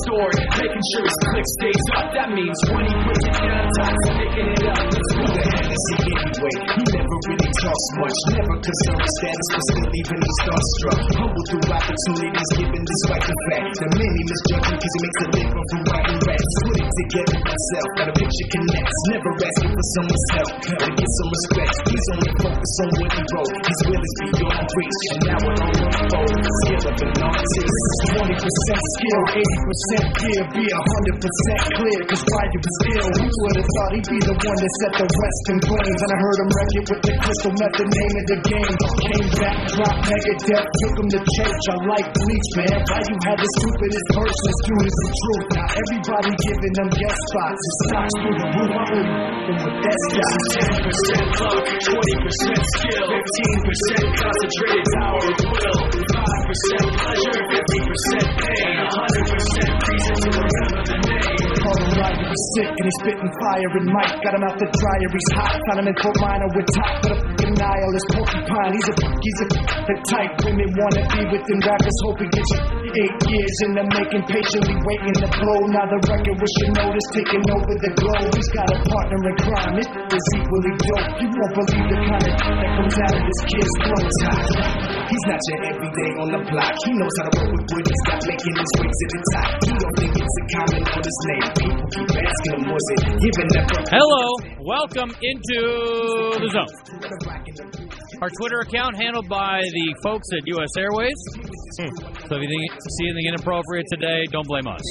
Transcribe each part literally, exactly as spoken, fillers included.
story, making sure his click stays up. That means when he puts it down, time's picking it up. Who the hell is he anyway? He never really talks much, never concerned with status, but still even he starstruck. Humble through opportunities given despite the fact that many misjudge him because he makes a living from writing raps. Put it together himself, got a picture connects, never asking for someone's help. Gotta get some respect, he's only focused on what he wrote. His will is beyond reach, and now it all unfolds. The skill of an artist, twenty percent skill, eighty percent gear, be one hundred percent clear, cause Ryder was ill. Who would've thought he'd be the one that set the West in flames? And I heard him wreck it with the crystal method, name of the game. Came back, dropped Megadeth, took him to church. I like Bleach, man. Why you had the stupidest verses, dude, is the truth. Now everybody giving them guest spots. It stocks through the roof, I wouldn't f***ing with that guy. ten percent luck, twenty percent skill, fifteen percent concentrated power of will, five percent pleasure, fifty percent pain, one hundred percent reason to remember the name. Call him Ryder, he's sick and he's spitting fire. And Mike got him out the dryer, he's hot. Found him in Fort Minor with top for the f***ing nihilist porcupine. He's a he's a the type women wanna be within rappers, hope he gets you eight years in the making, patiently waiting to blow. Now the record with your notice taking over the globe. He's got a partner in crime, this is equally dope. You won't believe the kind of that comes out of this kid's throat. He's not your everyday on the block. He knows how to work with what he's got, making his way to the top. He don't think it's a comment on his name. People keep asking him, was it giving that? Hello, welcome into the zone. Our Twitter account handled by the folks at U S Airways. Hmm. So if you think, see anything inappropriate today, don't blame us.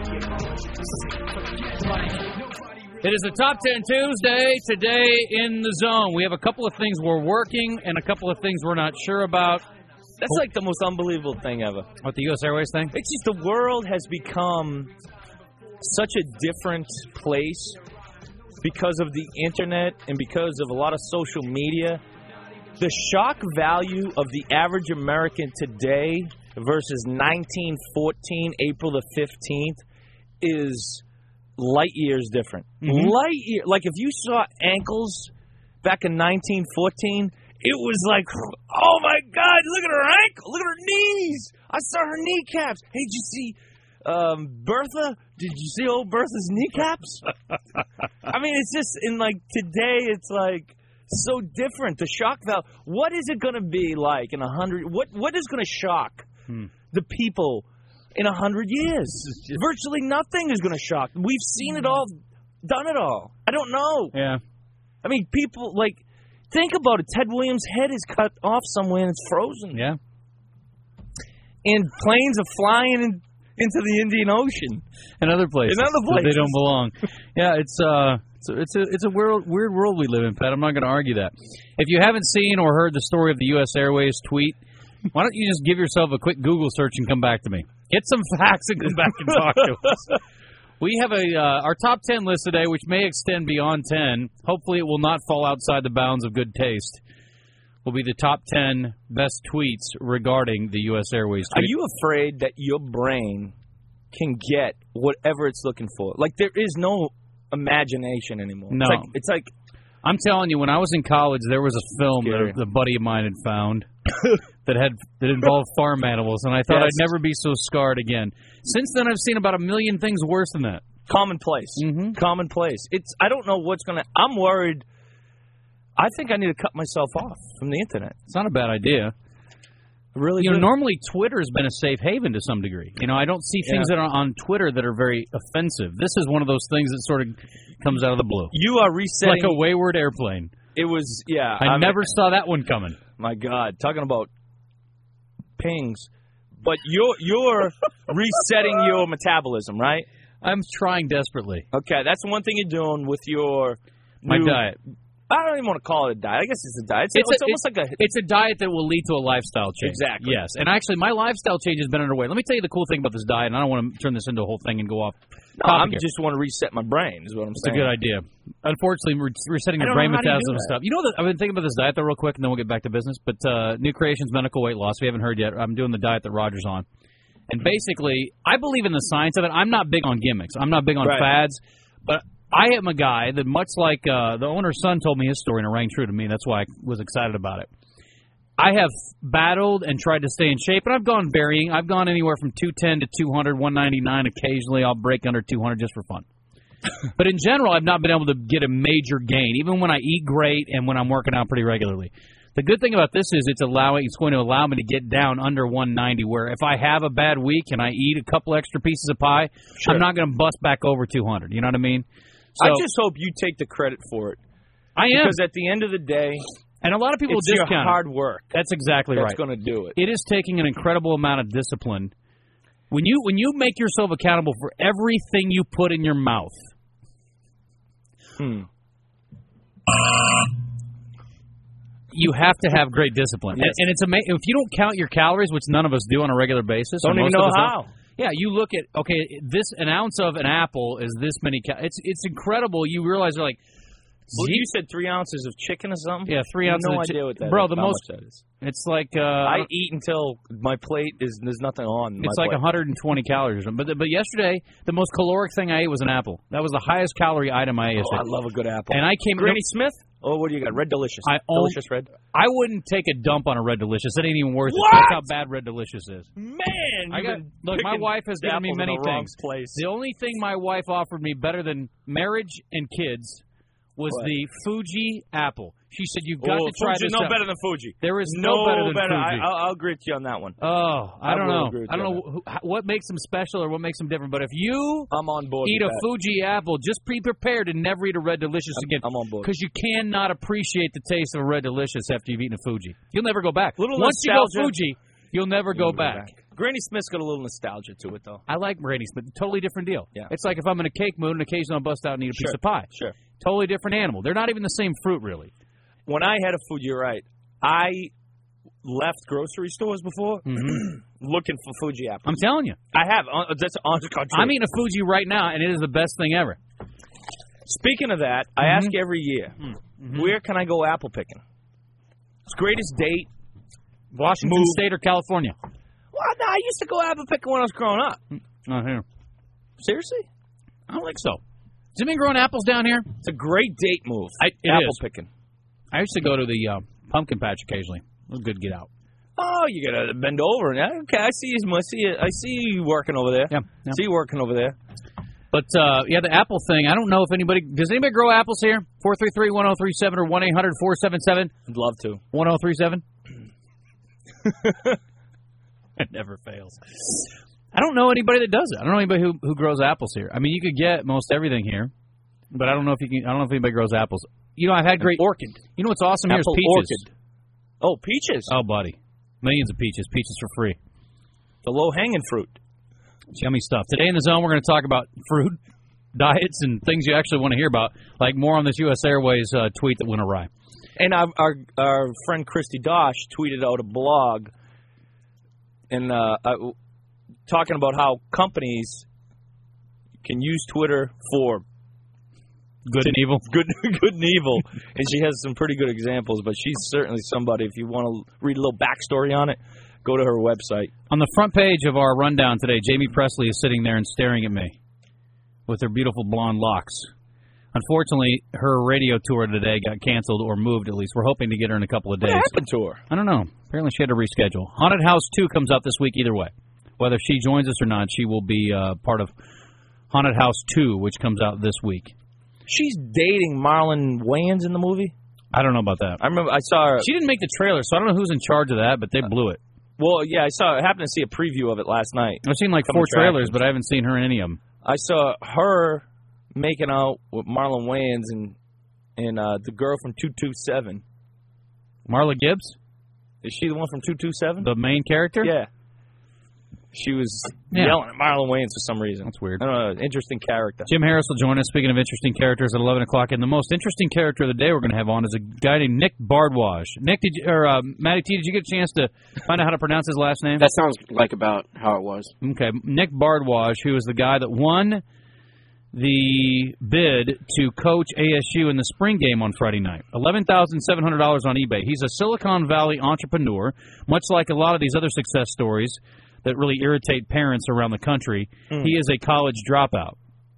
It is a Top ten Tuesday today in the zone. We have a couple of things we're working and a couple of things we're not sure about. That's like the most unbelievable thing ever. What, the U S Airways thing? It's just the world has become such a different place because of the internet and because of a lot of social media. The shock value of the average American today versus nineteen fourteen, April the fifteenth, is light years different. Mm-hmm. Light year. Like if you saw ankles back in nineteen fourteen, it was like, oh my God, look at her ankle, look at her knees. I saw her kneecaps. Hey, did you see um, Bertha? Did you see old Bertha's kneecaps? I mean, it's just in like today, it's like so different. The shock value. What is it going to be like in a hundred? What What is going to shock hmm. the people in a hundred years? Just... Virtually nothing is going to shock. We've seen it all, done it all. I don't know. Yeah. I mean, people like think about it. Ted Williams' head is cut off somewhere and it's frozen. Yeah. And planes are flying in, into the Indian Ocean and other places. In other places, they don't belong. Yeah, it's uh. So it's a it's a weird, weird world we live in, Pat. I'm not going to argue that. If you haven't seen or heard the story of the U S Airways tweet, why don't you just give yourself a quick Google search and come back to me? Get some facts and come back and talk to us. We have a uh, our top ten list today, which may extend beyond ten. Hopefully it will not fall outside the bounds of good taste. Will be the top ten best tweets regarding the U S Airways tweet. Are you afraid that your brain can get whatever it's looking for? Like, there is no imagination anymore. No. It's like, it's like I'm telling you, when I was in college, there was a film scary. that a buddy of mine had found that had that involved farm animals, and I thought yes. I'd never be so scarred again. Since then, I've seen about a million things worse than that. Commonplace. Mm-hmm. Commonplace. It's. I don't know what's going to... I'm worried. I think I need to cut myself off from the internet. It's not a bad idea. Really, you know, normally Twitter has been a safe haven to some degree. You know, I don't see things yeah. that are on Twitter that are very offensive. This is one of those things that sort of comes out of the blue. You are resetting... Like a wayward airplane. It was, yeah. I, I never mean, saw that one coming. My God. Talking about pings. But you're, you're resetting your metabolism, right? I'm trying desperately. Okay, that's one thing you're doing with your... My new, diet. I don't even want to call it a diet. I guess it's a diet. It's, it's, it's a, almost it's, like a... It's a diet that will lead to a lifestyle change. Exactly. Yes. And actually, my lifestyle change has been underway. Let me tell you the cool thing about this diet, and I don't want to turn this into a whole thing and go off. No, I just want to reset my brain is what I'm it's saying. It's a good idea. Unfortunately, we're resetting your brain metabolism and stuff. You know, that I've been thinking about this diet, though, real quick, and then we'll get back to business. But uh, New Creations Medical Weight Loss, we haven't heard yet. I'm doing the diet that Roger's on. And basically, I believe in the science of it. I'm not big on gimmicks. I'm not big on right. fads. But I am a guy that, much like uh, the owner's son told me his story, and it rang true to me. That's why I was excited about it. I have battled and tried to stay in shape, and I've gone varying. I've gone anywhere from two ten to two hundred, one ninety-nine. Occasionally, I'll break under two hundred just for fun. But in general, I've not been able to get a major gain, even when I eat great and when I'm working out pretty regularly. The good thing about this is it's allowing it's going to allow me to get down under one ninety, where if I have a bad week and I eat a couple extra pieces of pie, sure. I'm not going to bust back over two hundred. You know what I mean? So, I just hope you take the credit for it. I am. Because at the end of the day, and a lot of people it's discount your hard work. That's exactly that's right. That's going to do it. It is taking an incredible amount of discipline. When you when you make yourself accountable for everything you put in your mouth, hmm. you have to have great discipline. Yes. And, and it's amazing. If you don't count your calories, which none of us do on a regular basis. Don't even know how. Don't, yeah, you look at, okay, this an ounce of an apple is this many calories. It's, it's incredible. You realize they're like, well, you said three ounces of chicken or something? Yeah, three ounces no of chicken. idea what that Bro, is. the How most, much that is. It's like... Uh, I eat until my plate is, there's nothing on my It's like plate. one hundred twenty calories or something. But, but yesterday, the most caloric thing I ate was an apple. That was the highest calorie item I ate Oh, yesterday. I love a good apple. And I came... Granny Smith? Oh, what do you got? Red Delicious. I own, Delicious Red? I wouldn't take a dump on a Red Delicious. It ain't even worth what? it. That's how bad Red Delicious is. Man, I got, look, my wife has given me many things. Place. The only thing my wife offered me better than marriage and kids was what? the Fuji apple. She said, you've got oh, to try Fuji's this no out. better than Fuji. There is no, no better than better. Fuji. I, I'll, I'll agree with you on that one. Oh, I, I don't will know. agree with I don't you know who, what makes them special or what makes them different. But if you I'm on board eat with a that. Fuji apple, just be prepared to never eat a Red Delicious I'm, again. I'm on board. Because you cannot appreciate the taste of a Red Delicious after you've eaten a Fuji. You'll never go back. Little Once nostalgia. you go Fuji, you'll never go You'll back. go back. Granny Smith's got a little nostalgia to it, though. I like Granny Smith. Totally different deal. Yeah. It's like if I'm in a cake mood and occasionally I'll bust out and eat a Sure. piece of pie. Sure. Totally different animal. They're not even the same fruit, really. When I had a food, you're right. I left grocery stores before mm-hmm. looking for Fuji apples. I'm telling you. I have. Uh, that's on the country. I'm eating a Fuji right now, and it is the best thing ever. Speaking of that, I mm-hmm. ask every year, mm-hmm. where can I go apple picking? It's greatest date. Washington Move. State or California? Well, no, I used to go apple picking when I was growing up. Not here. Seriously? I don't think so. Has it been growing apples down here? It's a great date move. I, it apple is. picking. I used to go to the uh, pumpkin patch occasionally. It was a good get out. Oh, you gotta bend over. And, okay, I see you. I see you. I see you working over there. Yeah, yeah. See you working over there. But uh, yeah, the apple thing. I don't know if anybody does. Anybody grow apples here? Four three three one zero three seven or one eight hundred four seven seven. I'd love to. One zero three seven. It never fails. I don't know anybody that does it. I don't know anybody who who grows apples here. I mean, you could get most everything here, but I don't know if you can. I don't know if anybody grows apples. You know, I've had great An orchid. You know what's awesome Apple here is peaches. orchid. Oh, peaches. Oh, buddy, millions of peaches. Peaches for free. The low hanging fruit. It's yummy stuff. Today in the Zone, we're going to talk about fruit, diets, and things you actually want to hear about. Like more on this U S Airways uh, tweet that went awry. And our, our our friend Christy Dosh tweeted out a blog and uh, uh, talking about how companies can use Twitter for good and evil. Good, good and evil. And she has some pretty good examples. But she's certainly somebody. If you want to read a little backstory on it, go to her website. On the front page of our rundown today, Jamie Presley is sitting there and staring at me with her beautiful blonde locks. Unfortunately, her radio tour today got canceled or moved, at least. We're hoping to get her in a couple of days. What happened to her? I don't know. Apparently she had to reschedule. Haunted House two comes out this week either way. Whether she joins us or not, she will be uh, part of Haunted House two, which comes out this week. She's dating Marlon Wayans in the movie? I don't know about that. I remember I saw her. She didn't make the trailer, so I don't know who's in charge of that, but they blew it. Well, yeah, I saw. I happened to see a preview of it last night. I've seen like four trailers, but I haven't seen her in any of them. I saw her making out with Marlon Wayans and and uh, the girl from two two seven. Marla Gibbs? Is she the one from two two seven? The main character? Yeah. She was yeah. yelling at Marlon Wayans for some reason. That's weird. I don't know. Interesting character. Jim Harris will join us. Speaking of interesting characters at eleven o'clock. And the most interesting character of the day we're going to have on is a guy named Nick Bardwaj. Nick, did you, or uh, Matty T, did you get a chance to find out how to pronounce his last name? That sounds like about how it was. Okay. Nick Bardwaj, who is the guy that won the bid to coach A S U in the spring game on Friday night. eleven thousand seven hundred dollars on eBay. He's a Silicon Valley entrepreneur, much like a lot of these other success stories that really irritate parents around the country. Mm. He is a college dropout.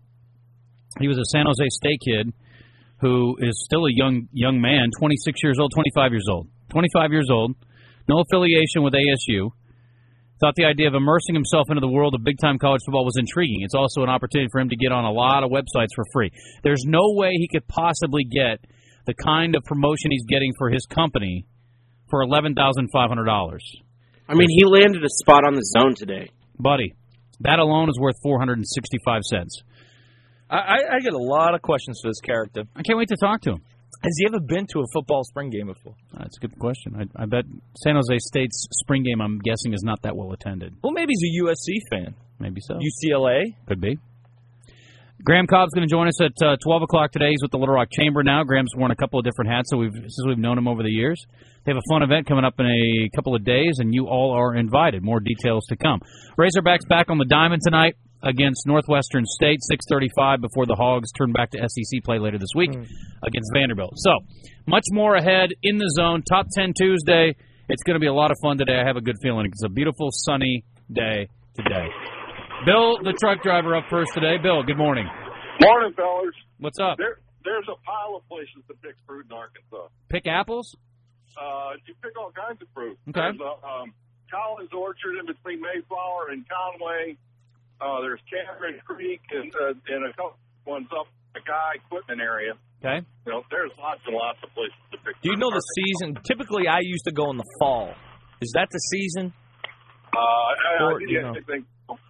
He was a San Jose State kid who is still a young young man, twenty-six years old, twenty-five years old. twenty-five years old, no affiliation with A S U. Thought the idea of immersing himself into the world of big-time college football was intriguing. It's also an opportunity for him to get on a lot of websites for free. There's no way he could possibly get the kind of promotion he's getting for his company for eleven thousand five hundred dollars. I mean, he landed a spot on the Zone today. Buddy, that alone is worth four hundred sixty-five cents. I, I, I get a lot of questions for this character. I can't wait to talk to him. Has he ever been to a football spring game before? That's a good question. I, I bet San Jose State's spring game, I'm guessing, is not that well attended. Well, maybe he's a U S C fan. Maybe so. U C L A? Could be. Graham Cobb's going to join us at uh, twelve o'clock today. He's with the Little Rock Chamber now. Graham's worn a couple of different hats so we've, since we've known him over the years. They have a fun event coming up in a couple of days, and you all are invited. More details to come. Razorbacks back on the diamond tonight against Northwestern State, six thirty-five before the Hogs turn back to S E C play later this week mm. against Vanderbilt. So, much more ahead in the Zone. Top ten Tuesday. It's going to be a lot of fun today. I have a good feeling. It's a beautiful, sunny day today. Bill, the truck driver, up first today. Bill, good morning. Morning, fellas. What's up? There, there's a pile of places to pick fruit in Arkansas. Pick apples? Uh, you pick all kinds of fruit. Okay. There's a um, Collins Orchard in between Mayflower and Conway. Uh, there's Cameron Creek and, uh, and a couple ones up the Guy Equipment area. Okay. You know, there's lots and lots of places to pick. Do you know the season? Typically, I used to go in the fall. Is that the season? Uh, I, or, I, you yeah, know. I think.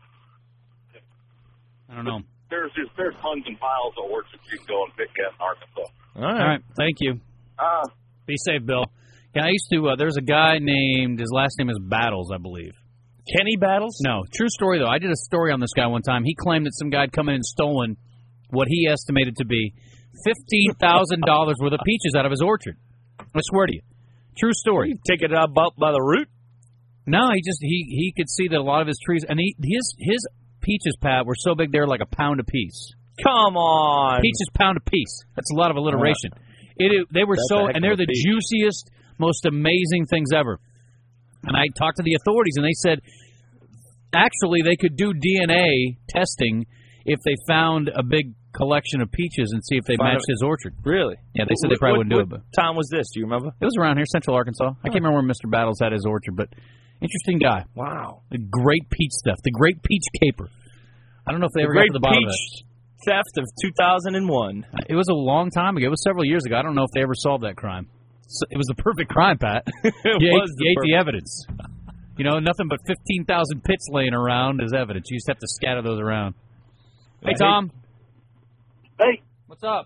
I don't know. There's just there's tons and piles of orchards you can go and pick at in Arkansas. All right. All right. Thank you. Uh, Be safe, Bill. Yeah, I used to. Uh, there's a guy named. His last name is Battles, I believe. Kenny Battles? No. True story though. I did a story on this guy one time. He claimed that some guy had come in and stolen what he estimated to be fifteen thousand dollars worth of peaches out of his orchard. I swear to you. True story. You take it up by the root? No, he just he he could see that a lot of his trees and he his his peaches, Pat, were so big they were like a pound apiece. Come on. Peaches pound apiece. That's a lot of alliteration. It, it they were That's so and they're the peach. juiciest, most amazing things ever. And I talked to the authorities and they said actually they could do D N A testing if they found a big collection of peaches and see if they Find matched it. his orchard. Really? Yeah, they said they probably what, wouldn't do what it. But time was this? Do you remember? it was around here, Central Arkansas. I can't remember where Mister Battles had his orchard, but interesting guy. Wow. The great peach stuff. The great peach caper. I don't know if they The ever great got to the bottom peach of it. theft of two thousand one. It was a long time ago. It was several years ago. I don't know if they ever solved that crime. So it was the perfect crime, Pat. it you was ate, the you ate perfect. the evidence. You know, nothing but fifteen thousand pits laying around as evidence. You just have to scatter those around. Hey, Tom. Hey, What's up?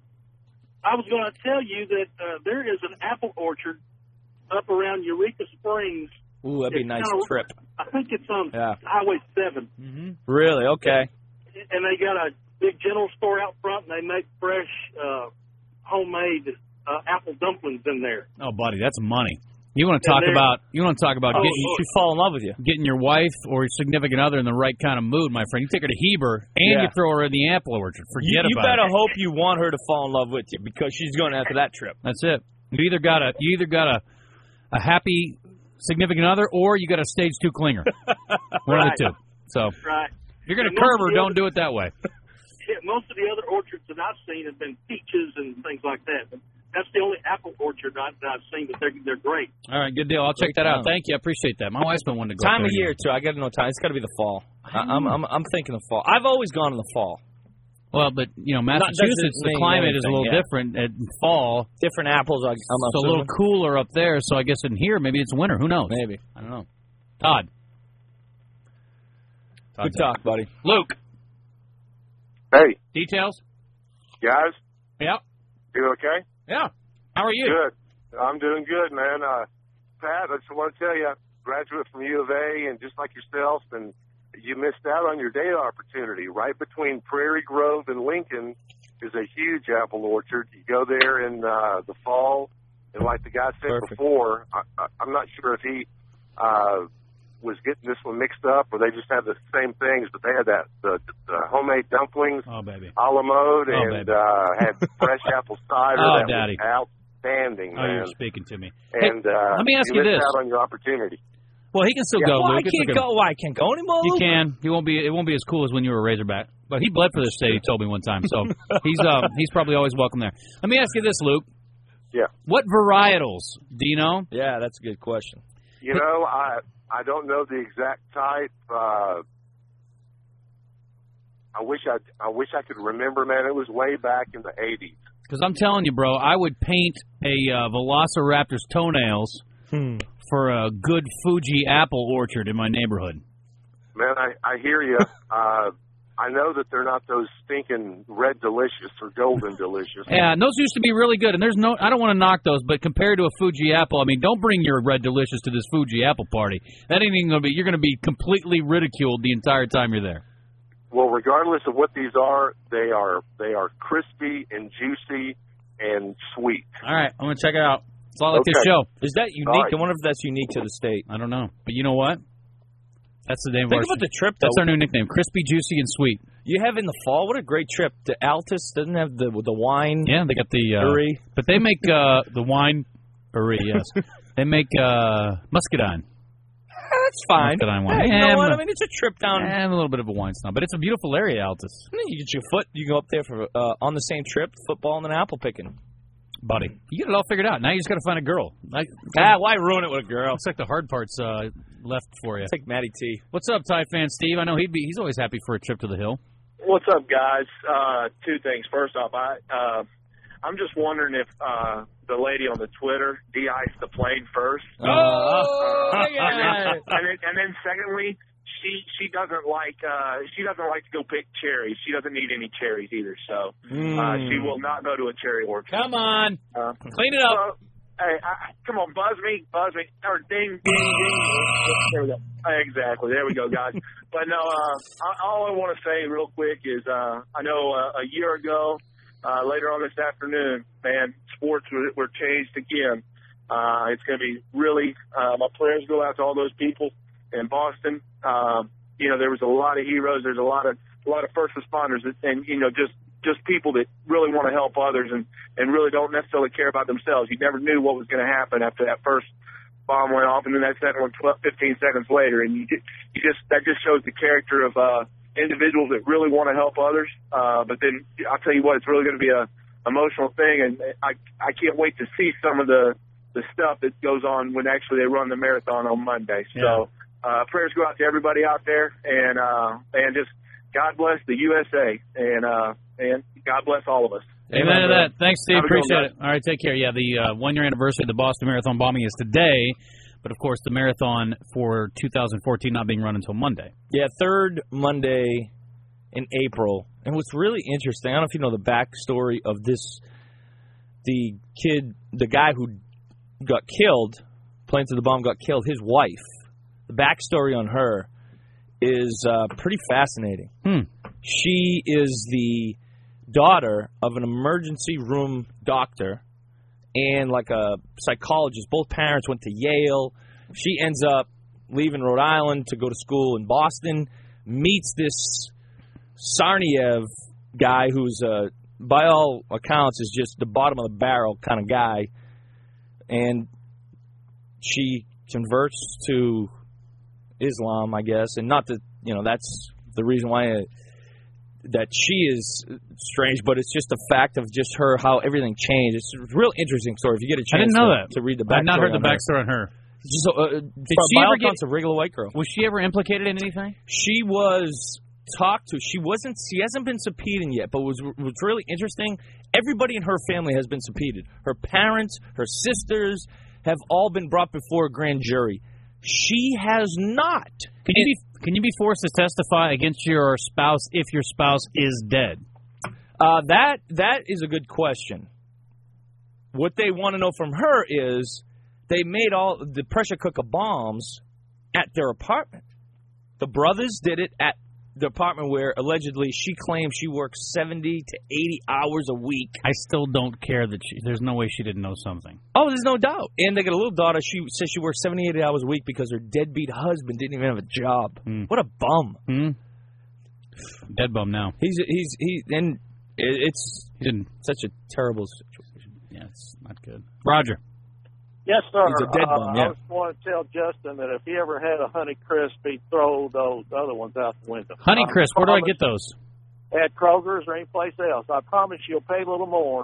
I was going to tell you that uh, there is an apple orchard up around Eureka Springs. Ooh, that'd be a nice It's kinda- trip. I think it's on Yeah. Highway seven. Mm-hmm. Really? Okay. And they got a big general store out front, and they make fresh, uh, homemade uh, apple dumplings in there. Oh, buddy, that's money. You want to talk And they're- about you want to talk about Oh, getting look. She'd fall in love with you. getting your wife or your significant other in the right kind of mood, my friend. You take her to Heber and Yeah. you throw her in the apple orchard. You, Forget you about better it. hope you want her to fall in love with you because she's going after that trip. That's it. You either got a you either got a a happy significant other or you got a stage two clinger. One Right. of the two. So Right. if you're gonna And curve most her, of the don't other- do it that way. Yeah, most of the other orchards that I've seen have been peaches and things like that. But that's the only apple orchard I, that I've seen, but they're, they're great. All right, good deal. I'll check that out. Thank you. I appreciate that. My wife's been wanting to go. Time up of there. year too. I got to know time. It's got to be the fall. I, I'm I'm I'm thinking the fall. I've always gone in the fall. Well, but you know, Not- Massachusetts, doesn't the mean climate is a anything, little yeah. different at fall. Different apples. I, I'm It's a little assuming. cooler up there, so I guess in here maybe it's winter. Who knows? Maybe. I don't know. Todd. Good talk, buddy. Luke. Hey, Details? guys, Yeah. you okay? Yeah. How are you? Good. I'm doing good, man. Uh, Pat, I just want to tell you, graduate from U of A, and just like yourself, and you missed out on your data opportunity. Right between Prairie Grove and Lincoln is a huge apple orchard. You go there in uh, the fall, and like the guy said Perfect. before, I, I, I'm not sure if he uh, was getting this one mixed up or they just had the same things, but they had that the, the homemade dumplings, Oh, baby. a la mode, Oh, and baby. uh, had fresh apple cider. Oh, that Daddy. was outstanding, Oh, man. you're speaking to me. Hey, And uh, let me ask you you missed this. out on your opportunity. Well, he can still Yeah. go, Why Luke. It's can't okay. go? Why can't go anymore? You Luke? can. He won't be. It won't be as cool as when you were a Razorback. But he bled for this state. He told me one time. So he's uh, he's probably always welcome there. Let me ask you this, Luke. Yeah. What varietals do you know Yeah, that's a good question. You know, I I don't know the exact type. Uh, I wish I I wish I could remember, man. It was way back in the eighties. Because I'm telling you, bro, I would paint a uh, Velociraptor's toenails Hmm. for a good Fuji apple orchard in my neighborhood. Man, I I hear you. uh, I know that they're not those stinking red delicious or golden delicious. Yeah, and those used to be really good. And there's no, I don't want to knock those, but compared to a Fuji apple, I mean, don't bring your red delicious to this Fuji apple party. That ain't even gonna be. You're gonna be completely ridiculed the entire time you're there. Well, regardless of what these are, they are they are crispy and juicy and sweet. All right, I'm gonna check it out. It's all like Okay. this show. Is that unique? All right. I wonder if that's unique to the state. I don't know, but you know what? That's the name Think of our. about the trip, though. That's our new nickname: crispy, juicy, and sweet. You have in the fall. What a great trip. The Altus doesn't have the the wine. Yeah, they got the. Uh, Uri. but they make uh, the wine. Uri, yes. They make uh, muscadine. That's fine. Muscadine wine. Hey, you Yeah, know what? I'm- I mean, it's a trip down. And a little bit of a wine snob, but it's a beautiful area, Altus. You get your foot. You go up there for uh, on the same trip, football and then apple picking. Buddy, you get it all figured out. Now you just got to find a girl. Like, Ah, why ruin it with a girl? looks like the hard part's uh, left for you. Take Matty T. What's up, Ty fan Steve? I know he'd be. He's always happy for a trip to the hill. What's up, guys? Uh, two things. First off, I uh, I'm just wondering if uh, the lady on the Twitter de-iced the plane first. Oh, Uh, yeah. and, then, and, then, and then secondly, she she doesn't like uh, she doesn't like to go pick cherries. She doesn't need any cherries either, so uh, she will not go to a cherry orchard. Come on, Uh, clean it up. uh, hey, I, come on, buzz me, buzz me, or ding, ding, ding. There we go. Exactly. There we go, guys. But no, uh, I- all I want to say real quick is uh, I know uh, a year ago, uh, later on this afternoon, man, sports were, were changed again. Uh, it's going to be really, uh, my prayers go out to all those people in Boston. Um, you know, there was a lot of heroes. There's a lot of a lot of first responders, that, and you know, just just people that really want to help others and and really don't necessarily care about themselves. You never knew what was going to happen after that first bomb went off, and then that second one twelve, fifteen seconds later, and you, you just that just shows the character of uh, individuals that really want to help others. Uh, but then I'll tell you what, it's really going to be a emotional thing, and I I can't wait to see some of the the stuff that goes on when actually they run the marathon on Monday. So uh, prayers go out to everybody out there, and uh, and just God bless the U S A, and uh, and God bless all of us. Amen to that. Thanks, Steve. Have a good one, Appreciate it. All right, take care. Yeah, the uh, one-year anniversary of the Boston Marathon bombing is today, but of course the marathon for two thousand fourteen not being run until Monday. Yeah, third Monday in April. And what's really interesting, I don't know if you know the backstory of this, the kid, the guy who got killed, playing to the bomb got killed, his wife, the backstory on her is uh, pretty fascinating. Hmm. She is the daughter of an emergency room doctor and like a psychologist. Both parents went to Yale. She ends up leaving Rhode Island to go to school in Boston, meets this Sarniev guy who's, uh, by all accounts, is just the bottom of the barrel kind of guy. And she converts to Islam, I guess. And not that, you know, that's the reason why it, that she is strange, but it's just the fact of just her, how everything changed. It's a real interesting story. If you get a I chance didn't know to, that. to read the backstory. I've not heard the on her. backstory on her. So, uh, Did she by ever all get- accounts, a regular white girl. Was she ever implicated in anything? She was talked to. She wasn't. She hasn't been subpoenaed yet. But was was really interesting. Everybody in her family has been subpoenaed. Her parents, her sisters, have all been brought before a grand jury. She has not. Can you be can you be forced to testify against your spouse if your spouse is dead? Uh, that that is a good question. What they want to know from her is they made all the pressure cooker bombs at their apartment. The brothers did it at the apartment where allegedly she claims she works seventy to eighty hours a week. I still don't care that she, there's no way she didn't know something. Oh, there's no doubt. And they got a little daughter. She says she works seventy, eighty hours a week because her deadbeat husband didn't even have a job. Mm. What a bum. Hmm? Dead bum now. He's he's he and it- it's He didn't. such a terrible situation. Yeah, it's not good. Roger. Yes, sir. He's a dead uh, bum, yeah. I just want to tell Justin that if he ever had a Honey Crisp, he'd throw those other ones out the window. Honey Crisp, where do I promise- get those? At Kroger's or any place else. I promise you'll pay a little more,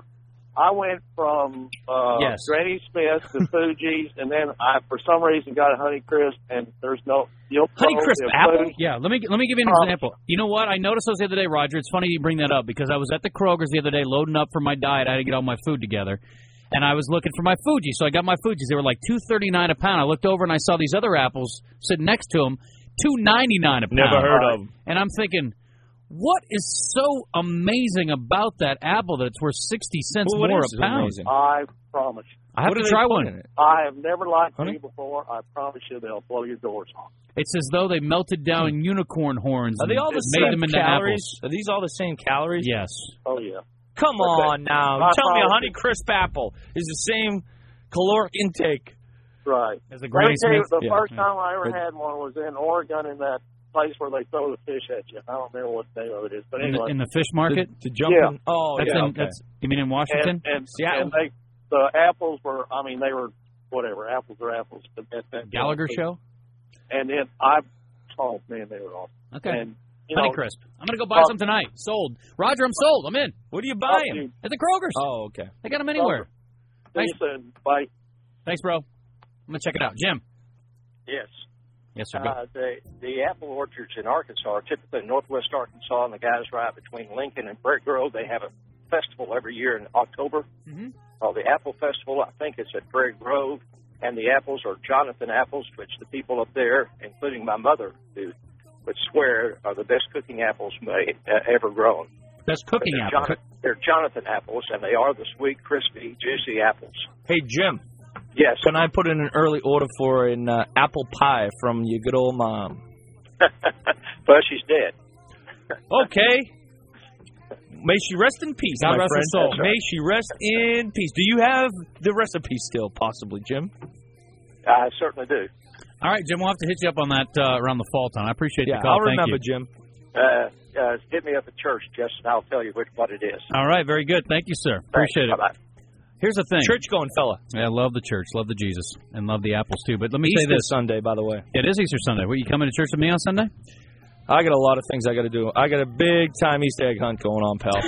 I went from uh, Yes. Granny Smith to Fuji's, and then I, for some reason, got a Honeycrisp, and there's no you'll Honeycrisp they'll apple? put- Yeah, let me let me give you an Uh, example. You know what? I noticed those the other day, Roger. It's funny you bring that up because I was at the Kroger's the other day loading up for my diet. I had to get all my food together, and I was looking for my Fuji, so I got my Fuji's. They were like two thirty nine a pound. I looked over and I saw these other apples sitting next to them, two ninety nine a pound. Never heard of 'em. And I'm thinking, what is so amazing about that apple that it's worth sixty cents Well, what more is a pound? amazing? I promise you. I have What to do they try put one. in it? I have never liked Honey? you before. I promise you they'll blow your doors off. It's as though they melted down unicorn horns Are they and all the made same them into calories? apples. Are these all the same calories? Yes. Oh, yeah. Come Okay. on now. I Tell me a promise Honey Crisp apple is the same caloric intake. Right. As the Let Granny me tell you, Smith. the Yeah. first time I ever But- had one was in Oregon in that place where they throw the fish at you. I don't remember what the name of it is. But In the, anyway. in the fish market. The, the jumping. Yeah. Oh, That's yeah. in, okay. that's, you mean in Washington? and, and, Seattle. and they, the apples were, I mean, they were, whatever, apples are apples. But that, that, Gallagher show. And then I, oh, man, they were awesome. Okay. And, you know, Honeycrisp. I'm gonna go buy Oh. some tonight. Sold. Roger, I'm sold. I'm in. What are you oh, buying? dude, At the Kroger's. Oh, okay. They got them anywhere. see you soon. Bye. Thanks, bro. I'm gonna check it out. Jim. Yes. Yes, sir. Go. Uh, the the apple orchards in Arkansas are typically in northwest Arkansas, and the guys right between Lincoln and Prairie Grove. They have a festival every year in October Mhm. called the Apple Festival. I think it's at Prairie Grove, and the apples are Jonathan apples, which the people up there, including my mother, who would swear are the best cooking apples made, uh, ever grown. Best cooking They're apple. Jon- they're Jonathan apples, and they are the sweet, crispy, juicy apples. Hey, Jim. Yes. Can I put in an early order for an uh, apple pie from your good old mom? But she's dead. Okay. May she rest in peace, God my rest her friend. soul. That's right. May she rest in peace. Do you have the recipe still, possibly, Jim? I certainly do. All right, Jim. We'll have to hit you up on that uh, around the fall time. I appreciate Yeah, the call. I'll Thank remember, you. Jim. Uh, uh, hit me up at church, Justin. I'll tell you which what it is. All right, very good. Thank you, sir. Appreciate it. Bye bye. Here's the thing. Church going fella. Yeah, I love the church, love the Jesus, and love the apples too. But let me Easter say this: Sunday, by the way. it is Easter Sunday. What, you coming to church with me on Sunday? I got a lot of things I got to do. I got a big time Easter egg hunt going on, pal.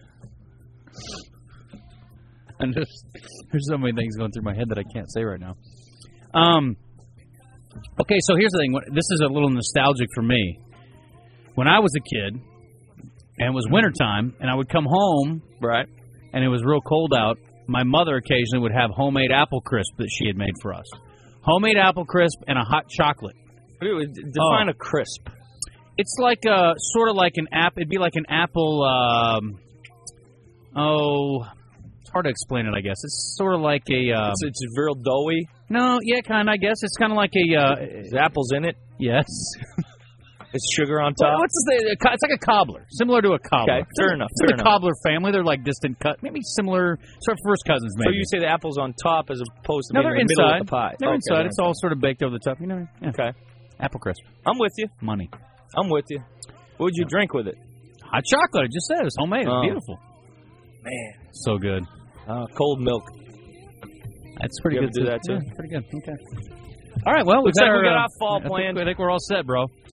And just, there's so many things going through my head that I can't say right now. Um. Okay, so here's the thing. What- This is a little nostalgic for me. When I was a kid, and it was wintertime, and I would come home, Right. and it was real cold out, my mother occasionally would have homemade apple crisp that she had made for us. Homemade apple crisp and a hot chocolate. Define Oh. a crisp. It's like a sort of like an app. It'd be like an apple. Um, oh, it's hard to explain it. I guess it's sort of like a. Uh, It's, it's real doughy. no, yeah, kind of. I guess it's kind of like a. Uh, There's apples in it. yes. It's sugar on Well, top. what's the say? It's like a cobbler, similar to a cobbler. Okay, fair enough, It's fair the enough. cobbler family. They're like distant cut, maybe similar, sort of first cousins. So Maybe. you say the apples on top as opposed to no, being they're in the middle inside. of the pie. They're Okay, inside. right. It's all sort of baked over the top. You know. Yeah. Okay. Apple crisp, I'm with you. money, I'm with you. What would you drink with it? hot chocolate. I just said it's homemade. It's Oh. beautiful. Man. So good. Uh, cold milk. That's pretty You good. ever do that, too? Yeah, pretty good. Okay. All right. Well, Looks got like we our, got uh, our fall I think- planned. I think we're all set, bro.